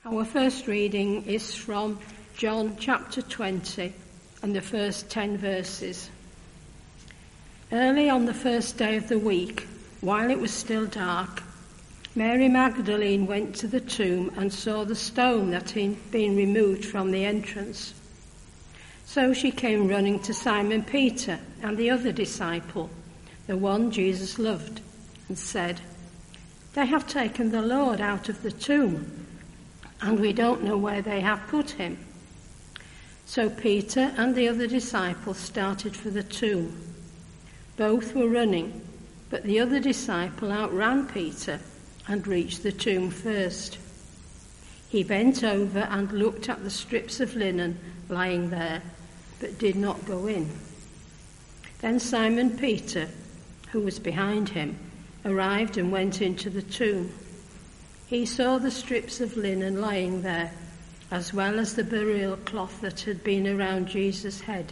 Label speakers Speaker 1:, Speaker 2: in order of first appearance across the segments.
Speaker 1: Our first reading is from John chapter 20 and the first 10 verses. Early on the first day of the week, while it was still dark, Mary Magdalene went to the tomb and saw the stone that had been removed from the entrance. So she came running to Simon Peter and the other disciple, the one Jesus loved, and said, "They have taken the Lord out of the tomb, and we don't know where they have put him." So Peter and the other disciple started for the tomb. Both were running, but the other disciple outran Peter and reached the tomb first. He bent over and looked at the strips of linen lying there, but did not go in. Then Simon Peter, who was behind him, arrived and went into the tomb. He saw the strips of linen lying there, as well as the burial cloth that had been around Jesus' head.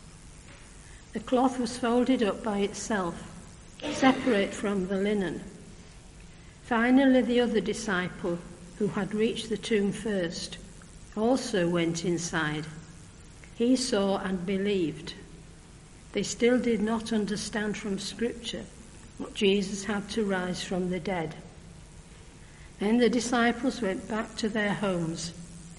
Speaker 1: The cloth was folded up by itself, separate from the linen. Finally, the other disciple, who had reached the tomb first, also went inside. He saw and believed. They still did not understand from Scripture that Jesus had to rise from the dead. Then the disciples went back to their homes.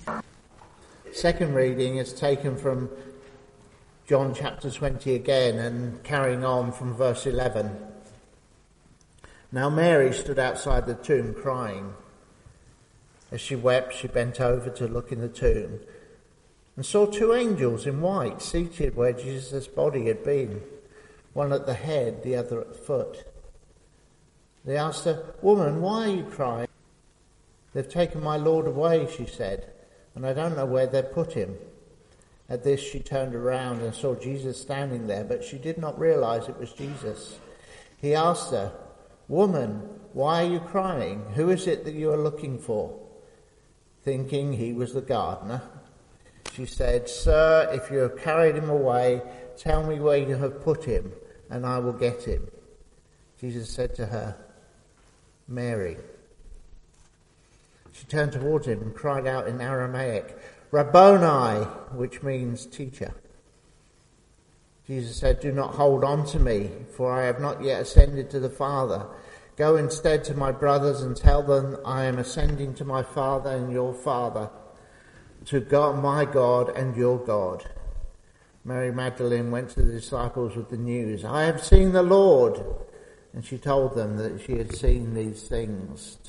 Speaker 2: Second reading is taken from John chapter 20 again, and carrying on from verse 11. Now Mary stood outside the tomb crying. As she wept, she bent over to look in the tomb and saw two angels in white seated where Jesus' body had been, one at the head, the other at the foot. They asked her, "Woman, why are you crying?" "They've taken my Lord away," she said, "and I don't know where they've put him." At this she turned around and saw Jesus standing there, but she did not realize it was Jesus. He asked her, "Woman, why are you crying? Who is it that you are looking for?" Thinking he was the gardener, she said, "Sir, if you have carried him away, tell me where you have put him, and I will get him." Jesus said to her, "Mary." She turned towards him and cried out in Aramaic, "Rabboni," which means teacher. Jesus said, "Do not hold on to me, for I have not yet ascended to the Father. Go instead to my brothers and tell them I am ascending to my Father and your Father, to God, my God and your God." Mary Magdalene went to the disciples with the news, "I have seen the Lord." And she told them that she had seen these things.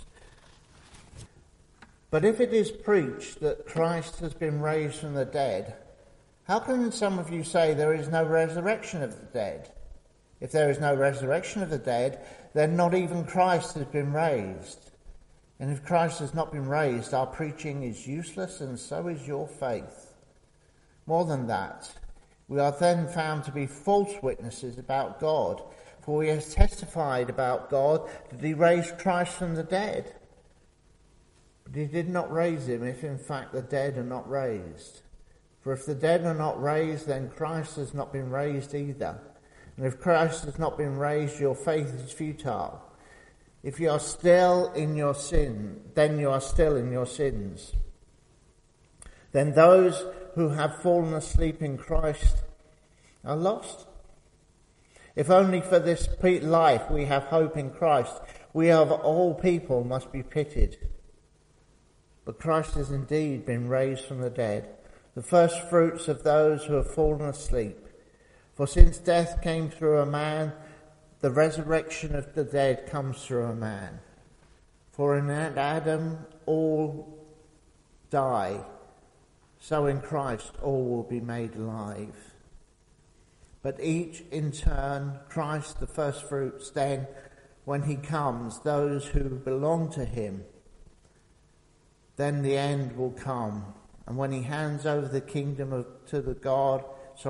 Speaker 2: But if it is preached that Christ has been raised from the dead, how can some of you say there is no resurrection of the dead? If there is no resurrection of the dead, then not even Christ has been raised. And if Christ has not been raised, our preaching is useless, and so is your faith. More than that, we are then found to be false witnesses about God, for we have testified about God that he raised Christ from the dead. But he did not raise him if in fact the dead are not raised. For if the dead are not raised, then Christ has not been raised either. And if Christ has not been raised, your faith is futile. If you are still in your sin, then you are still in your sins. Then those who have fallen asleep in Christ are lost. If only for this life we have hope in Christ, we of all people must be pitied. But Christ has indeed been raised from the dead, the first fruits of those who have fallen asleep. For since death came through a man, the resurrection of the dead comes through a man. For in Adam all die, so in Christ all will be made alive. But each in turn, Christ the first fruits, then when he comes, those who belong to him. Then the end will come, and when he hands over the kingdom to God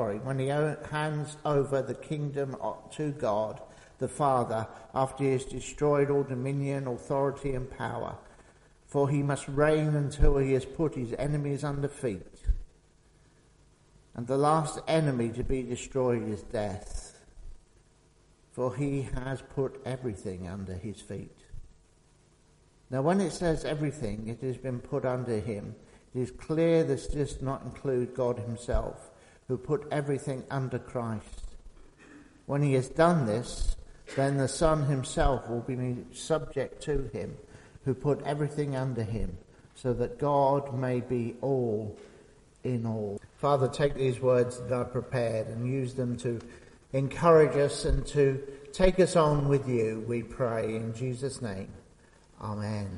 Speaker 2: the Father, after he has destroyed all dominion, authority and power, for he must reign until he has put his enemies under feet. And the last enemy to be destroyed is death, for he has put everything under his feet. Now when it says everything, it has been put under him, it is clear this does not include God himself, who put everything under Christ. When he has done this, then the Son himself will be made subject to him, who put everything under him, so that God may be all in all. Father, take these words that I prepared and use them to encourage us and to take us on with you, we pray in Jesus' name. Amen.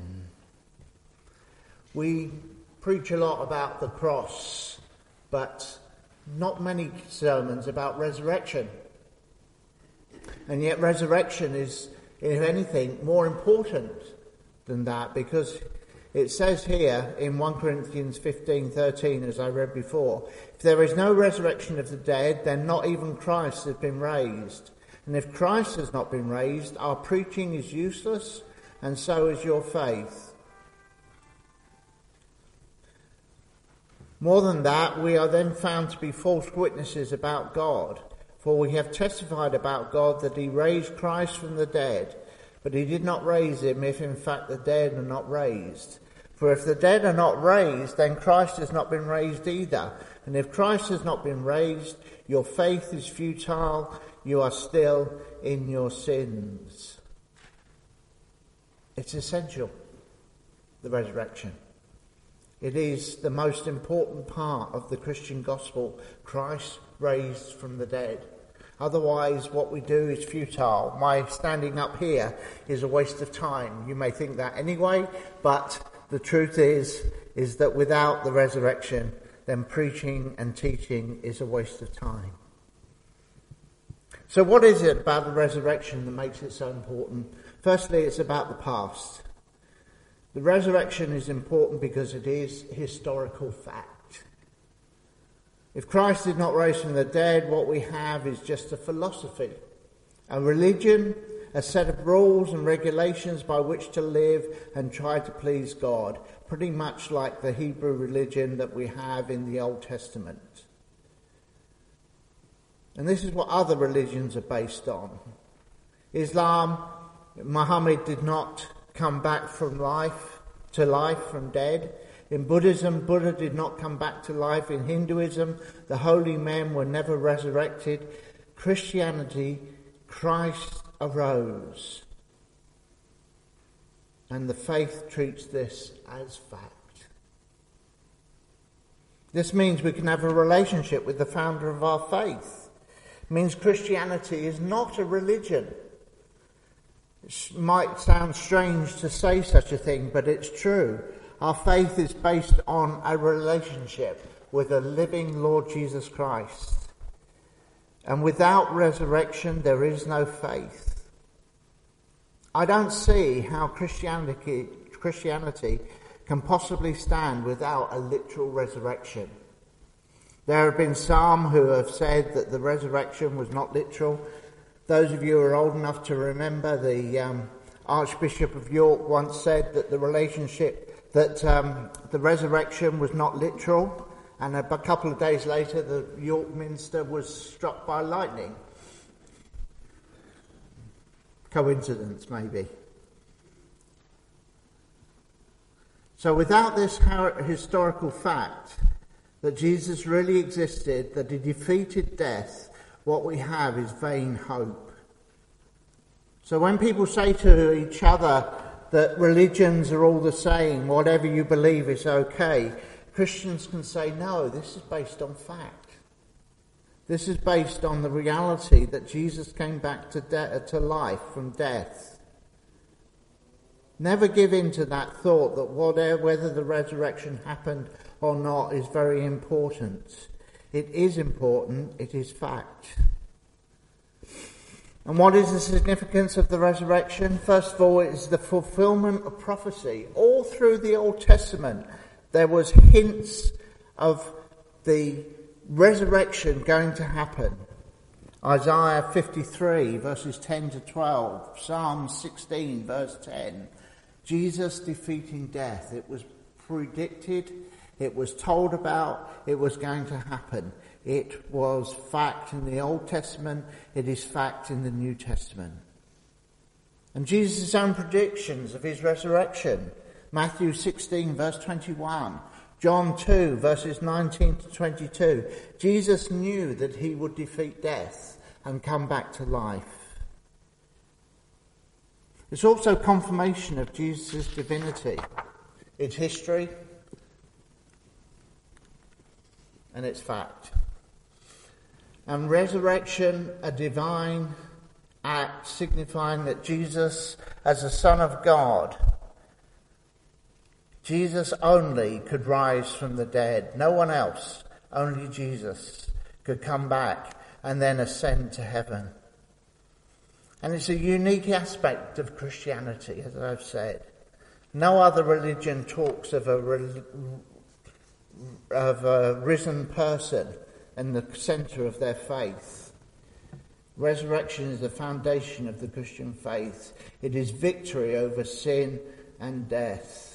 Speaker 2: We preach a lot about the cross, but not many sermons about resurrection. And yet resurrection is, if anything, more important than that, because it says here in 1 Corinthians 15:13, as I read before, if there is no resurrection of the dead, then not even Christ has been raised. And if Christ has not been raised, our preaching is useless, and so is your faith. More than that, we are then found to be false witnesses about God, for we have testified about God that he raised Christ from the dead, but he did not raise him if in fact the dead are not raised. For if the dead are not raised, then Christ has not been raised either. And if Christ has not been raised, your faith is futile, you are still in your sins. It's essential, the resurrection. It is the most important part of the Christian gospel, Christ raised from the dead. Otherwise, what we do is futile. My standing up here is a waste of time. You may think that anyway, but the truth is that without the resurrection, then preaching and teaching is a waste of time. So what is it about the resurrection that makes it so important? Firstly, it's about the past. The resurrection is important because it is historical fact. If Christ did not rise from the dead, what we have is just a philosophy, a religion, a set of rules and regulations by which to live and try to please God, pretty much like the Hebrew religion that we have in the Old Testament. And this is what other religions are based on. Islam, Muhammad did not come back from life from dead. In Buddhism, Buddha did not come back to life. In Hinduism, the holy men were never resurrected. Christianity, Christ arose. And the faith treats this as fact. This means we can have a relationship with the founder of our faith. It means Christianity is not a religion. It might sound strange to say such a thing, but it's true. Our faith is based on a relationship with a living Lord Jesus Christ. And without resurrection, there is no faith. I don't see how Christianity can possibly stand without a literal resurrection. There have been some who have said that the resurrection was not literal. Those of you who are old enough to remember, the Archbishop of York once said that the resurrection was not literal, and a couple of days later the York Minster was struck by lightning. Coincidence, maybe. So without this historical fact that Jesus really existed, that he defeated death, what we have is vain hope. So when people say to each other that religions are all the same, whatever you believe is okay, Christians can say, no, this is based on fact. This is based on the reality that Jesus came back to life from death. Never give in to that thought that whether the resurrection happened or not is very important. It is important, it is fact. And what is the significance of the resurrection? First of all, it is the fulfillment of prophecy. All through the Old Testament, there was hints of the resurrection going to happen. Isaiah 53, verses 10 to 12. Psalm 16, verse 10. Jesus defeating death. It was predicted, it was told about, it was going to happen. It was fact in the Old Testament, it is fact in the New Testament. And Jesus' own predictions of his resurrection. Matthew 16 verse 21. John 2 verses 19 to 22. Jesus knew that he would defeat death and come back to life. It's also confirmation of Jesus' divinity. It's history and it's fact. And resurrection, a divine act signifying that Jesus, as the Son of God, Jesus only could rise from the dead. No one else, only Jesus, could come back and then ascend to heaven. And it's a unique aspect of Christianity, as I've said. No other religion talks of a risen person in the centre of their faith. Resurrection is the foundation of the Christian faith. It is victory over sin and death.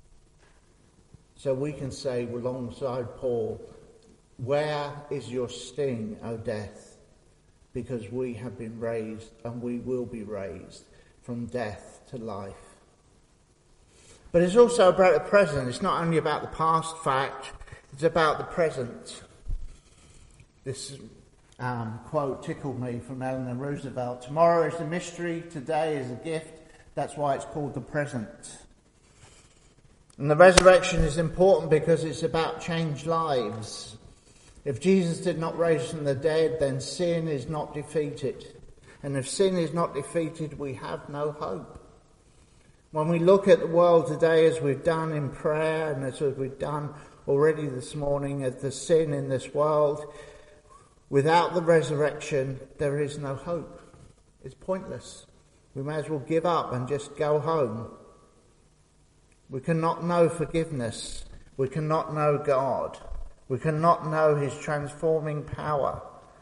Speaker 2: So we can say alongside Paul, where is your sting, O death? Because we have been raised and we will be raised from death to life. But it's also about the present. It's not only about the past fact, it's about the present. This quote tickled me from Eleanor Roosevelt. Tomorrow is a mystery, today is a gift. That's why it's called the present. And the resurrection is important because it's about changed lives. If Jesus did not raise from the dead, then sin is not defeated. And if sin is not defeated, we have no hope. When we look at the world today, as we've done in prayer and as we've done already this morning, at the sin in this world, without the resurrection, there is no hope. It's pointless. We may as well give up and just go home. We cannot know forgiveness. We cannot know God. We cannot know his transforming power.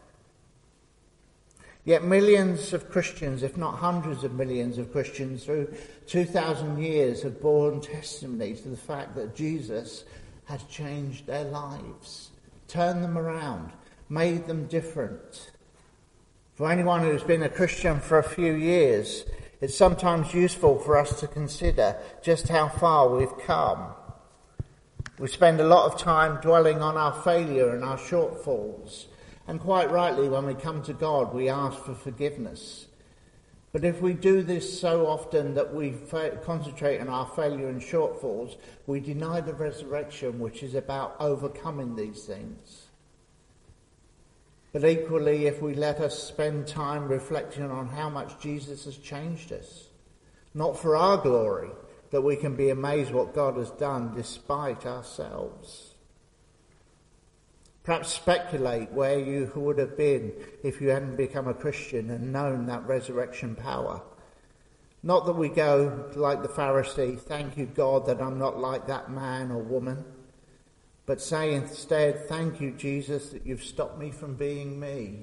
Speaker 2: Yet millions of Christians, if not hundreds of millions of Christians through 2,000 years have borne testimony to the fact that Jesus has changed their lives, turned them around, made them different. For anyone who's been a Christian for a few years, it's sometimes useful for us to consider just how far we've come. We spend a lot of time dwelling on our failure and our shortfalls. And quite rightly, when we come to God, we ask for forgiveness. But if we do this so often that we concentrate on our failure and shortfalls, we deny the resurrection, which is about overcoming these things. But equally, if we let us spend time reflecting on how much Jesus has changed us, not for our glory, that we can be amazed what God has done despite ourselves. Perhaps speculate where you would have been if you hadn't become a Christian and known that resurrection power. Not that we go like the Pharisee, thank you God that I'm not like that man or woman, but say instead, thank you Jesus that you've stopped me from being me.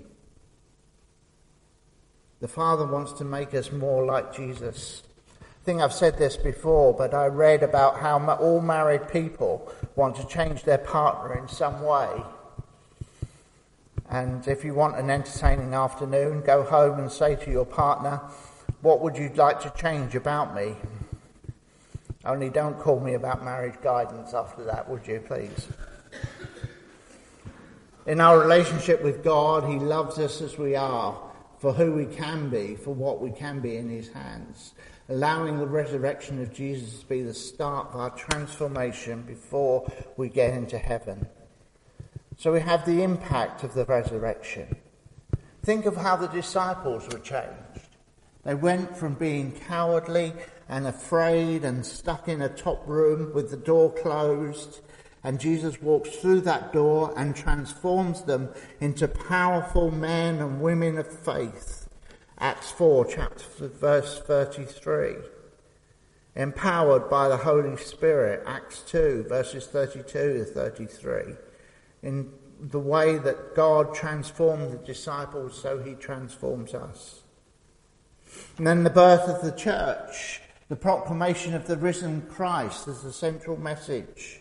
Speaker 2: The Father wants to make us more like Jesus. I think I've said this before, but I read about how all married people want to change their partner in some way. And if you want an entertaining afternoon, go home and say to your partner, what would you like to change about me? Only don't call me about marriage guidance after that, would you, please? In our relationship with God, he loves us as we are, for who we can be, for what we can be in his hands, allowing the resurrection of Jesus to be the start of our transformation before we get into heaven. So we have the impact of the resurrection. Think of how the disciples were changed. They went from being cowardly and afraid and stuck in a top room with the door closed, and Jesus walks through that door and transforms them into powerful men and women of faith. Acts 4, verse 33. Empowered by the Holy Spirit, Acts 2, verses 32 to 33. In the way that God transformed the disciples, so he transforms us. And then the birth of the church, the proclamation of the risen Christ as the central message.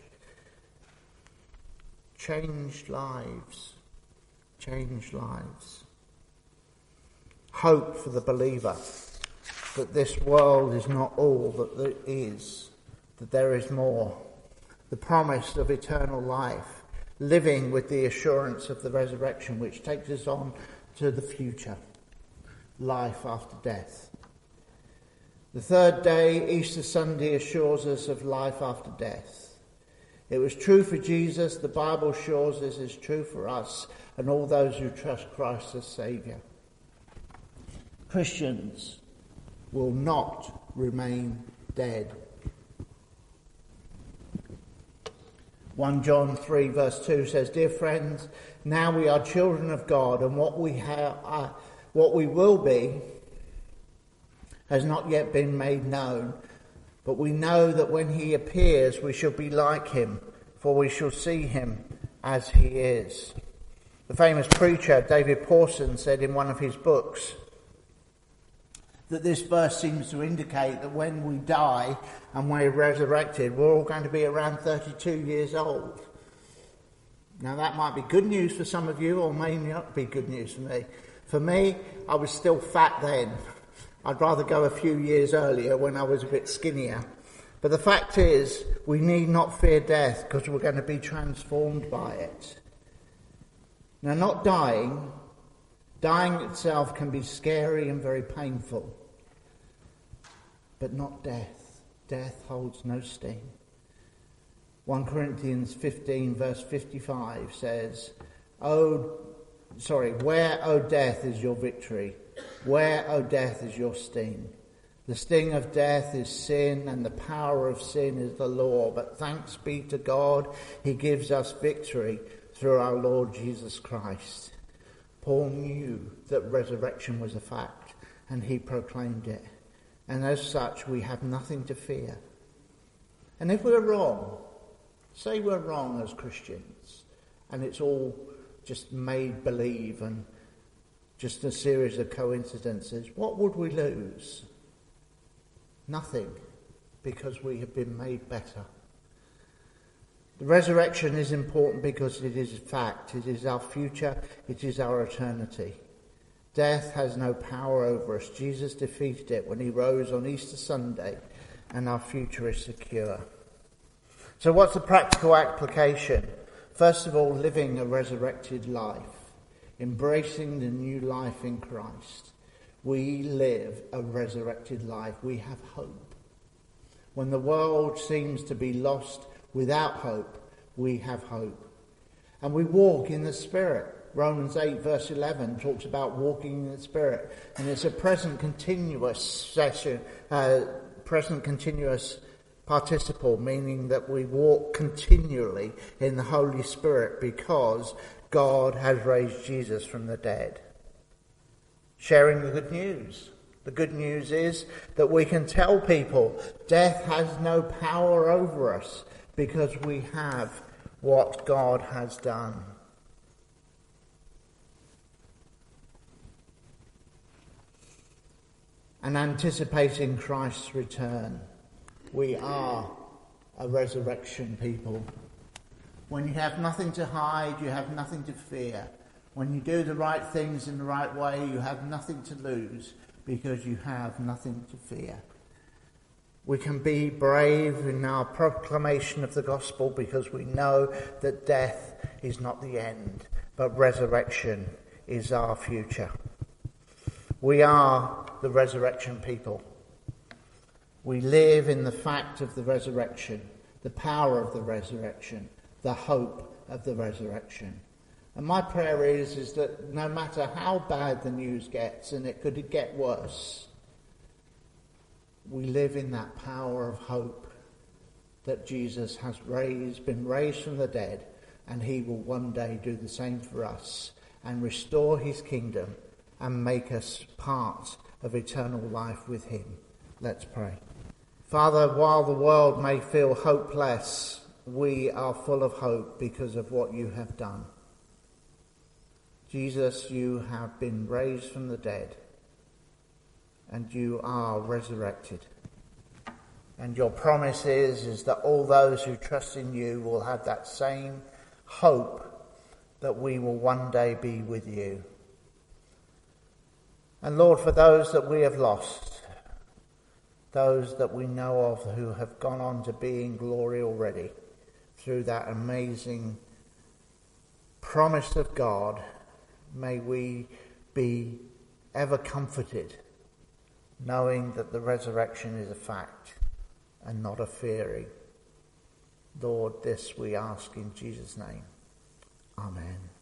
Speaker 2: Changed lives. Changed lives. Hope for the believer. that this world is not all that there is, that there is more. The promise of eternal life, living with the assurance of the resurrection, which takes us on to the future, life after death. The third day, Easter Sunday, assures us of life after death. It was true for Jesus. The Bible assures us it's true for us and all those who trust Christ as Saviour. Christians will not remain dead. 1 John 3 verse 2 says, "Dear friends, now we are children of God, and what we will be has not yet been made known. But we know that when he appears, we shall be like him, for we shall see him as he is." The famous preacher David Pawson said in one of his books that this verse seems to indicate that when we die and we're resurrected, we're all going to be around 32 years old. Now that might be good news for some of you, or may not be good news for me. For me, I was still fat then. I'd rather go a few years earlier when I was a bit skinnier. But the fact is, we need not fear death because we're going to be transformed by it. Now, not dying itself can be scary and very painful. But not death. Death holds no sting. 1 Corinthians 15 verse 55 says, "Where, O death, is your victory? Where, O death, is your sting? The sting of death is sin, and the power of sin is the law. But thanks be to God, he gives us victory through our Lord Jesus Christ." Paul knew that resurrection was a fact, and he proclaimed it. And as such, we have nothing to fear. And if we're wrong, say we're wrong as Christians, and it's all just made believe and just a series of coincidences, what would we lose? Nothing, because we have been made better. The resurrection is important because it is a fact. It is our future. It is our eternity. Death has no power over us. Jesus defeated it when he rose on Easter Sunday, and our future is secure. So what's the practical application? First of all, living a resurrected life, embracing the new life in Christ. We live a resurrected life. We have hope. When the world seems to be lost without hope, we have hope. And we walk in the Spirit. Romans 8 verse 11 talks about walking in the Spirit. And it's a present continuous participle, meaning that we walk continually in the Holy Spirit because God has raised Jesus from the dead. Sharing the good news. The good news is that we can tell people death has no power over us because we have what God has done. And anticipating Christ's return. We are a resurrection people. When you have nothing to hide, you have nothing to fear. When you do the right things in the right way, you have nothing to lose because you have nothing to fear. We can be brave in our proclamation of the gospel because we know that death is not the end, but resurrection is our future. We are the resurrection people. We live in the fact of the resurrection, the power of the resurrection, the hope of the resurrection. And my prayer is that no matter how bad the news gets, and it could get worse, we live in that power of hope that Jesus has been raised from the dead, and he will one day do the same for us and restore his kingdom and make us part of eternal life with him. Let's pray. Father, while the world may feel hopeless, we are full of hope because of what you have done. Jesus, you have been raised from the dead, and you are resurrected. And your promise is that all those who trust in you will have that same hope that we will one day be with you. And Lord, for those that we have lost, those that we know of who have gone on to be in glory already through that amazing promise of God. May we be ever comforted, knowing that the resurrection is a fact and not a theory. Lord, this we ask in Jesus' name. Amen.